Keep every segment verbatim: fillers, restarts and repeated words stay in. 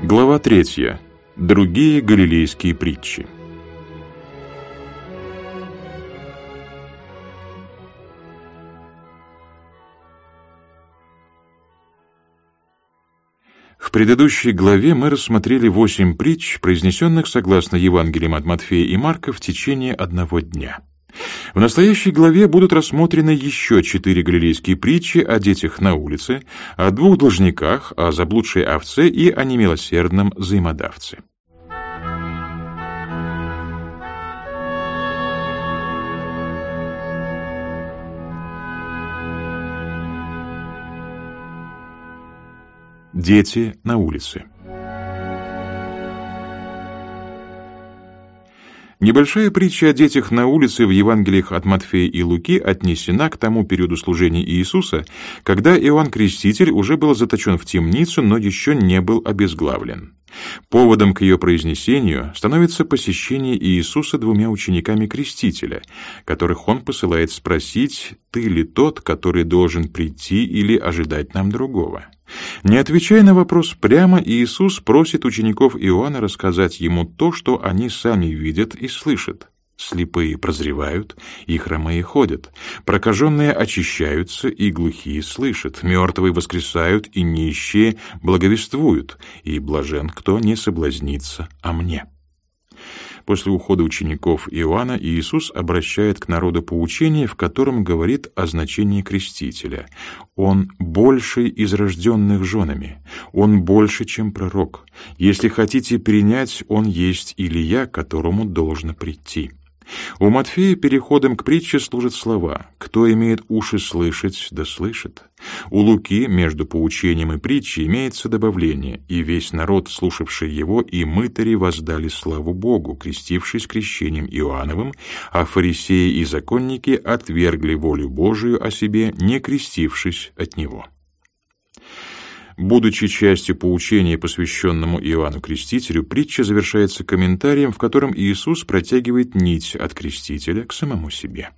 Глава третья. Другие галилейские притчи. В предыдущей главе мы рассмотрели восемь притч, произнесенных согласно Евангелиям от Матфея и Марка в течение одного дня. В настоящей главе будут рассмотрены еще четыре галилейские притчи о детях на улице, о двух должниках, о заблудшей овце и о немилосердном взаимодавце. Дети на улице. Небольшая притча о детях на улице в Евангелиях от Матфея и Луки отнесена к тому периоду служения Иисуса, когда Иоанн Креститель уже был заточен в темницу, но еще не был обезглавлен. Поводом к ее произнесению становится посещение Иисуса двумя учениками Крестителя, которых он посылает спросить, «Ты ли тот, который должен прийти или ожидать нам другого?» Не отвечая на вопрос прямо, Иисус просит учеников Иоанна рассказать ему то, что они сами видят и слышат. Слепые прозревают, и хромые ходят, прокаженные очищаются, и глухие слышат, мертвые воскресают, и нищие благовествуют, и блажен, кто не соблазнится о мне. После ухода учеников Иоанна Иисус обращает к народу поучение, в котором говорит о значении Крестителя. Он больше из рожденных женами, он больше, чем пророк. Если хотите принять, он есть Илия, которому должно прийти. У Матфея переходом к притче служат слова «Кто имеет уши слышать, да слышит». У Луки между поучением и притчей имеется добавление «И весь народ, слушавший его, и мытари воздали славу Богу, крестившись крещением Иоанновым, а фарисеи и законники отвергли волю Божию о себе, не крестившись от него». Будучи частью поучения, посвященному Иоанну Крестителю, притча завершается комментарием, в котором Иисус протягивает нить от Крестителя к самому себе.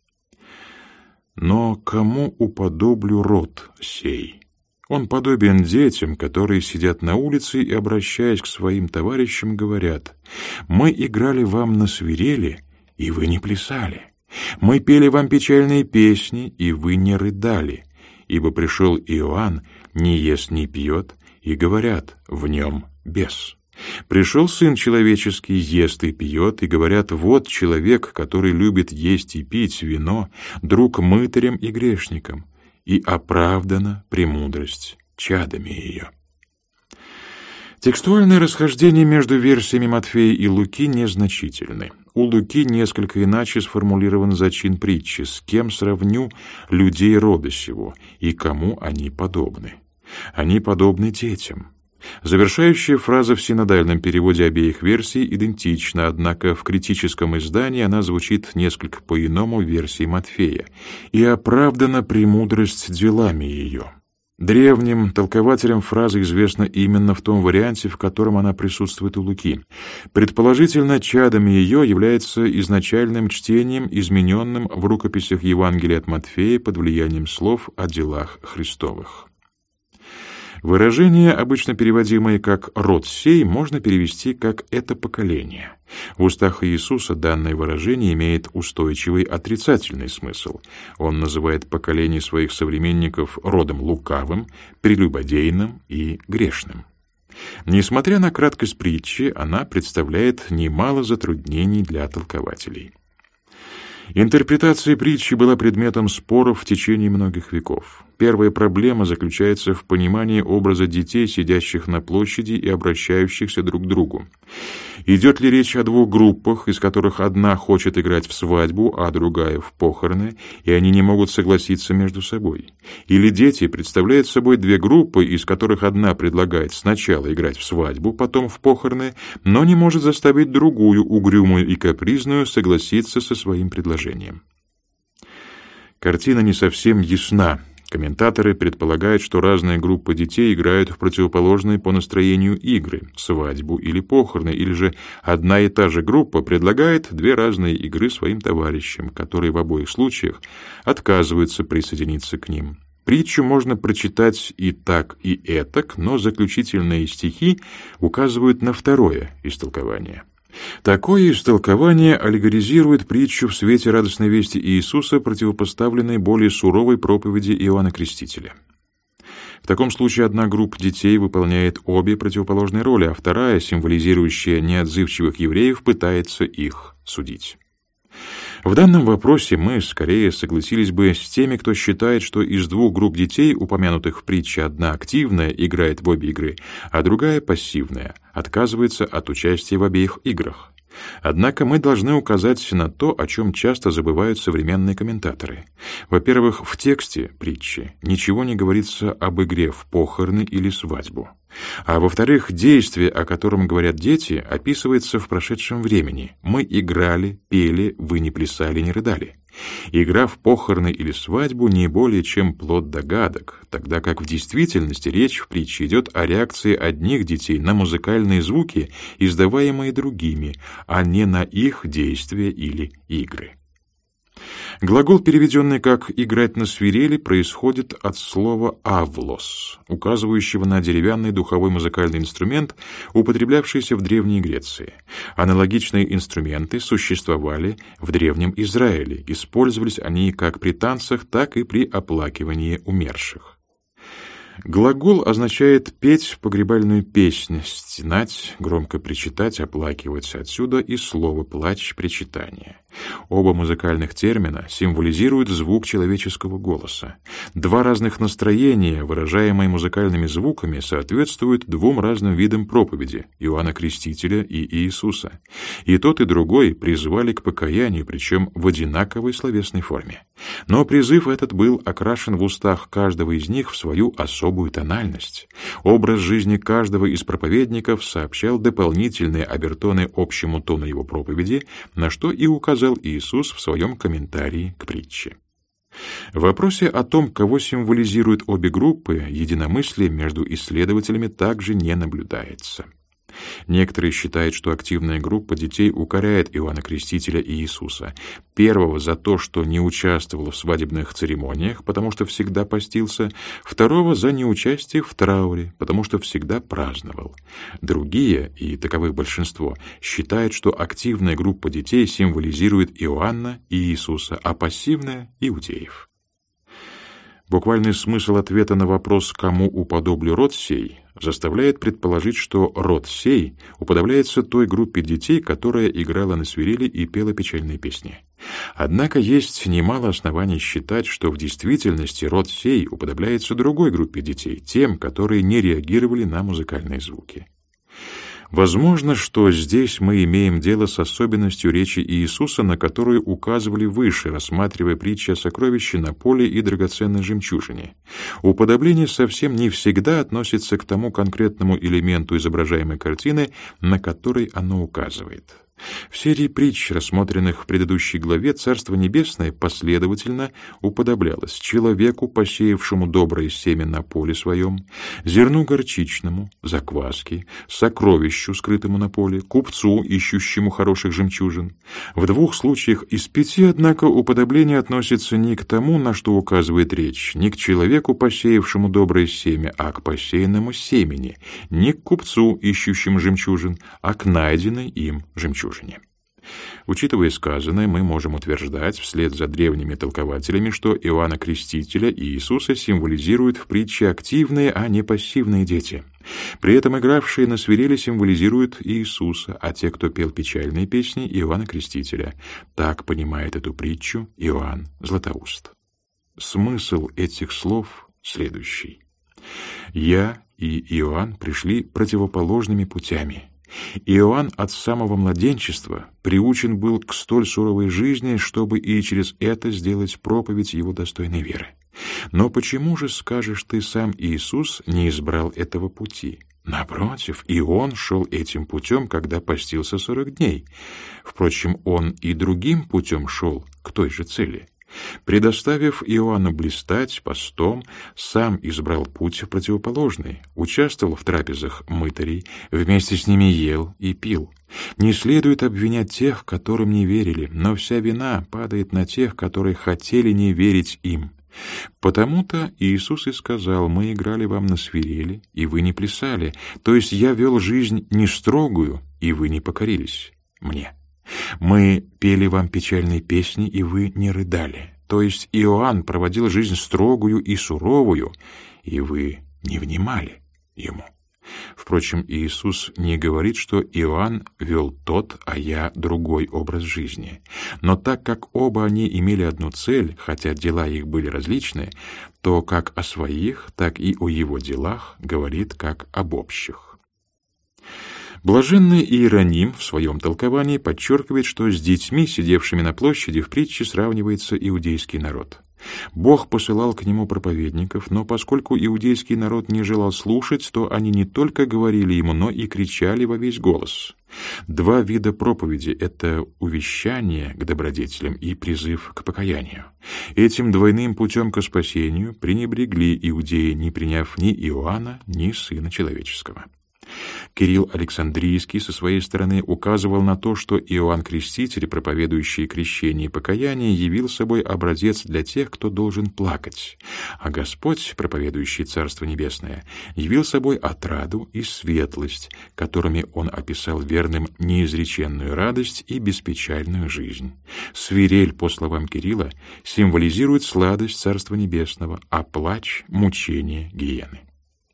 «Но кому уподоблю род сей? Он подобен детям, которые сидят на улице и, обращаясь к своим товарищам, говорят: «Мы играли вам на свирели, и вы не плясали. Мы пели вам печальные песни, и вы не рыдали. Ибо пришел Иоанн, не ест, не пьет, и говорят, в нем бес. Пришел Сын Человеческий, ест и пьет, и говорят, вот человек, который любит есть и пить вино, друг мытарям и грешникам, и оправдана премудрость чадами ее». Текстуальные расхождения между версиями Матфея и Луки незначительны. У Луки несколько иначе сформулирован зачин притчи: «С кем сравню людей рода сего, и кому они подобны?» Они подобны детям. Завершающая фраза в синодальном переводе обеих версий идентична, однако в критическом издании она звучит несколько по-иному в версии Матфея: «И оправдана премудрость делами ее». Древним толкователям фраза известна именно в том варианте, в котором она присутствует у Луки. Предположительно, чадами ее является изначальным чтением, измененным в рукописях Евангелия от Матфея под влиянием слов о делах Христовых. Выражение, обычно переводимое как «род сей», можно перевести как «это поколение». В устах Иисуса данное выражение имеет устойчивый отрицательный смысл. Он называет поколение своих современников родом лукавым, прелюбодейным и грешным. Несмотря на краткость притчи, она представляет немало затруднений для толкователей. Интерпретация притчи была предметом споров в течение многих веков. Первая проблема заключается в понимании образа детей, сидящих на площади и обращающихся друг к другу. Идет ли речь о двух группах, из которых одна хочет играть в свадьбу, а другая в похороны, и они не могут согласиться между собой? Или дети представляют собой две группы, из которых одна предлагает сначала играть в свадьбу, потом в похороны, но не может заставить другую, угрюмую и капризную, согласиться со своим предложением? Картина не совсем ясна. Комментаторы предполагают, что разные группы детей играют в противоположные по настроению игры, свадьбу или похороны, или же одна и та же группа предлагает две разные игры своим товарищам, которые в обоих случаях отказываются присоединиться к ним. Притчу можно прочитать и так, и этак, но заключительные стихи указывают на второе истолкование. Такое истолкование аллегоризирует притчу в свете радостной вести Иисуса, противопоставленной более суровой проповеди Иоанна Крестителя. В таком случае одна группа детей выполняет обе противоположные роли, а вторая, символизирующая неотзывчивых евреев, пытается их судить. В данном вопросе мы скорее согласились бы с теми, кто считает, что из двух групп детей, упомянутых в притче, одна активная, играет в обе игры, а другая пассивная, отказывается от участия в обеих играх. Однако мы должны указать на то, о чем часто забывают современные комментаторы. Во-первых, в тексте притчи ничего не говорится об игре в похороны или свадьбу. А во-вторых, действие, о котором говорят дети, описывается в прошедшем времени. Мы играли, пели, вы не плясали, не рыдали. Игра в похороны или свадьбу не более чем плод догадок, тогда как в действительности речь в притче идет о реакции одних детей на музыкальные звуки, издаваемые другими, а не на их действия или игры. Глагол, переведенный как «играть на свирели», происходит от слова «авлос», указывающего на деревянный духовой музыкальный инструмент, употреблявшийся в Древней Греции. Аналогичные инструменты существовали в Древнем Израиле, использовались они как при танцах, так и при оплакивании умерших. Глагол означает петь погребальную песнь, стенать, громко причитать, оплакивать, отсюда и слово «плач», «причитание». Оба музыкальных термина символизируют звук человеческого голоса. Два разных настроения, выражаемые музыкальными звуками, соответствуют двум разным видам проповеди — Иоанна Крестителя и Иисуса. И тот, и другой призывали к покаянию, причем в одинаковой словесной форме. Но призыв этот был окрашен в устах каждого из них в свою особую тональность. Образ жизни каждого из проповедников сообщал дополнительные обертоны общему тону его проповеди, на что и указал Иисус в своем комментарии к притче. В вопросе о том, кого символизируют обе группы, единомыслия между исследователями также не наблюдается. Некоторые считают, что активная группа детей укоряет Иоанна Крестителя и Иисуса. Первого за то, что не участвовал в свадебных церемониях, потому что всегда постился, второго за неучастие в трауре, потому что всегда праздновал. Другие, и таковых большинство, считают, что активная группа детей символизирует Иоанна и Иисуса, а пассивная — иудеев. Буквальный смысл ответа на вопрос «кому уподоблю род сей» заставляет предположить, что род сей уподобляется той группе детей, которая играла на свирели и пела печальные песни. Однако есть немало оснований считать, что в действительности род сей уподобляется другой группе детей, тем, которые не реагировали на музыкальные звуки. Возможно, что здесь мы имеем дело с особенностью речи Иисуса, на которую указывали выше, рассматривая притчи о сокровище на поле и драгоценной жемчужине. Уподобление совсем не всегда относится к тому конкретному элементу изображаемой картины, на который оно указывает. В серии притч, рассмотренных в предыдущей главе, Царство Небесное последовательно уподоблялось человеку, посеявшему доброе семя на поле своем, зерну горчичному, закваске, сокровищу, скрытому на поле, купцу, ищущему хороших жемчужин. В двух случаях из пяти, однако, уподобление относится не к тому, на что указывает речь, не к человеку, посеявшему доброе семя, а к посеянному семени, не к купцу, ищущему жемчужин, а к найденной им жемчужине. Учитывая сказанное, мы можем утверждать, вслед за древними толкователями, что Иоанна Крестителя и Иисуса символизируют в притче активные, а не пассивные дети. При этом игравшие на свирели символизируют Иисуса, а те, кто пел печальные песни, Иоанна Крестителя. Так понимает эту притчу Иоанн Златоуст. Смысл этих слов следующий. «Я и Иоанн пришли противоположными путями». Иоанн от самого младенчества приучен был к столь суровой жизни, чтобы и через это сделать проповедь его достойной веры. Но почему же, скажешь ты, сам Иисус не избрал этого пути? Напротив, и он шел этим путем, когда постился сорок дней. Впрочем, он и другим путем шел к той же цели. Предоставив Иоанну блистать постом, сам избрал путь противоположный, участвовал в трапезах мытарей, вместе с ними ел и пил. Не следует обвинять тех, которым не верили, но вся вина падает на тех, которые хотели не верить им. Потому-то Иисус и сказал: «Мы играли вам на свирели, и вы не плясали, то есть я вел жизнь не строгую, и вы не покорились мне. Мы пели вам печальные песни, и вы не рыдали, то есть Иоанн проводил жизнь строгую и суровую, и вы не внимали ему». Впрочем, Иисус не говорит, что Иоанн вел тот, а я другой образ жизни. Но так как оба они имели одну цель, хотя дела их были различны, то как о своих, так и о его делах говорит как об общих. Блаженный Иероним в своем толковании подчеркивает, что с детьми, сидевшими на площади, в притче сравнивается иудейский народ. Бог посылал к нему проповедников, но поскольку иудейский народ не желал слушать, то они не только говорили ему, но и кричали во весь голос. Два вида проповеди — это увещание к добродетелям и призыв к покаянию. Этим двойным путем к спасению пренебрегли иудеи, не приняв ни Иоанна, ни Сына Человеческого. Кирилл Александрийский со своей стороны указывал на то, что Иоанн Креститель, проповедующий крещение и покаяние, явил собой образец для тех, кто должен плакать, а Господь, проповедующий Царство Небесное, явил собой отраду и светлость, которыми Он описал верным неизреченную радость и беспечальную жизнь. Свирель, по словам Кирилла, символизирует сладость Царства Небесного, а плач — мучение гиены.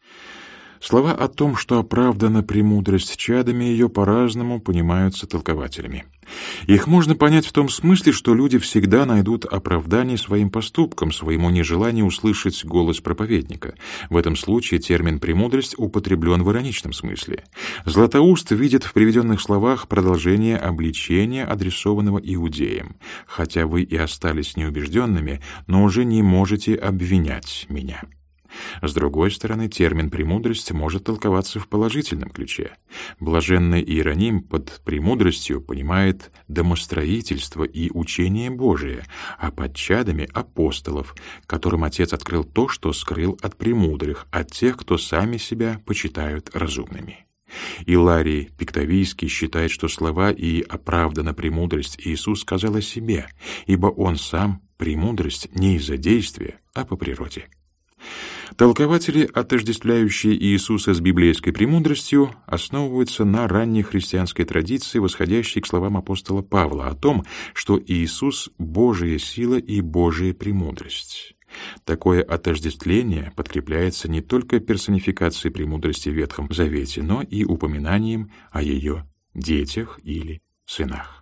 Слова о том, что оправдана премудрость чадами ее, по-разному понимаются толкователями. Их можно понять в том смысле, что люди всегда найдут оправдание своим поступкам, своему нежеланию услышать голос проповедника. В этом случае термин «премудрость» употреблен в ироничном смысле. Златоуст видит в приведенных словах продолжение обличения, адресованного иудеям. «Хотя вы и остались неубежденными, но уже не можете обвинять меня». С другой стороны, термин «премудрость» может толковаться в положительном ключе. Блаженный Иероним под премудростью понимает домостроительство и учение Божие, а под чадами — апостолов, которым Отец открыл то, что скрыл от премудрых, от тех, кто сами себя почитают разумными. Иларий Пиктовийский считает, что слова «и оправдана премудрость» Иисус сказал о себе, ибо Он сам премудрость не из-за действия, а по природе. Толкователи, отождествляющие Иисуса с библейской премудростью, основываются на ранней христианской традиции, восходящей к словам апостола Павла о том, что Иисус — Божия сила и Божия премудрость. Такое отождествление подкрепляется не только персонификацией премудрости в Ветхом Завете, но и упоминанием о ее детях или сынах.